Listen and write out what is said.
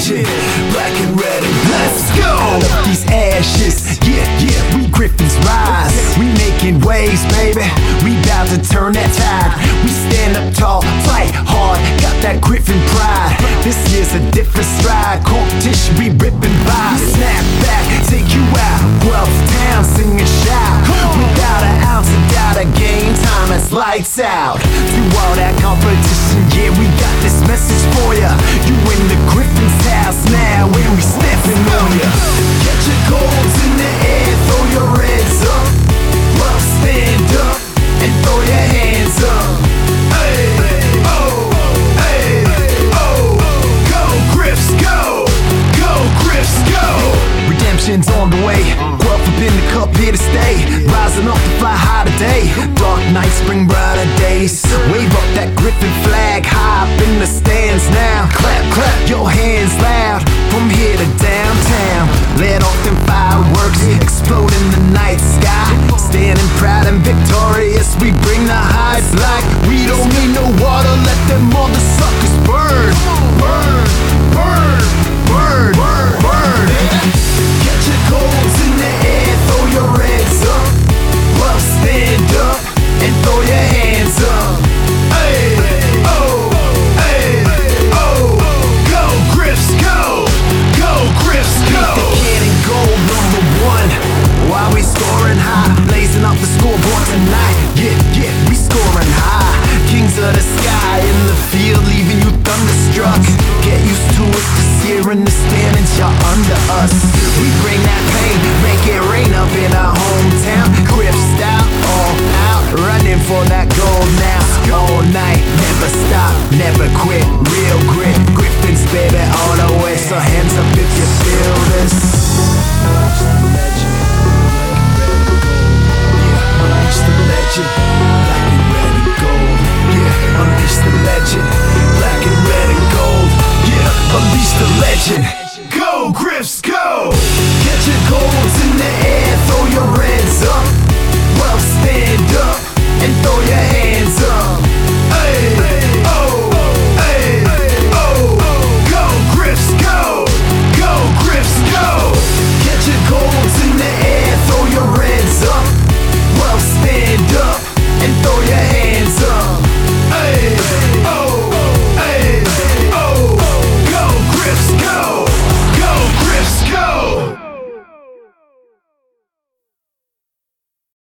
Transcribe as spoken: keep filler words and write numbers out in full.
legend. Black and red and let's go. Out of these ashes, yeah, yeah, we Griffins rise. We making waves, baby. We bout to turn that tide. We stand up tall, fight hard, got that Griffin pride. This year's a different stride. Competition we ripping by. Snap back, take you out. Guelph town, sing and shout. Without an ounce of doubt, a game time is lights out. To all that competition, yeah, we got this message for ya. You in the Griffin's house now, when we stepping on ya. Get your goals in the air, throw your heads up. Well, stand up and throw your hands up. Hey, oh, hey, oh, go Griffs, go, go Griffs, go. Redemption's on the way. Guelph up in the cup, here to stay. Rising up to fly high today. Dark nights bring brighter days. Wave up that Griffin flag high up in the stands now. Clap, clap your hands loud. From here to downtown, let off them fireworks, explode in the night sky. Standing proud and victorious, we bring the highs like we don't need no water. Let them mother suckers burn, burn, burn, burn, burn, burn. Get your goals in the air, throw your heads up. Well, stand up and throw your hands up. Hey, oh, hey, oh, go Griffs, go, go Griffs, go. The cannon goal number one. While we scoring high, blazing up the scoreboard tonight. Yeah, yeah, we scoring high. Kings of the sky in the field, leaving you thunderstruck. Get used to it, this year in the standings, y'all under us. We bring that pain, make it rain up in our hometown. Griff style, all out, running for that gold now. All night, never stop, never quit, real grit. Griffins, baby, all the way. So hands up if you feel this. Unleash the legend, black and red and gold. Yeah, unleash the legend, black and red and gold. Yeah, unleash the legend. Go Griffs, go! Get your goals in the air, throw your red.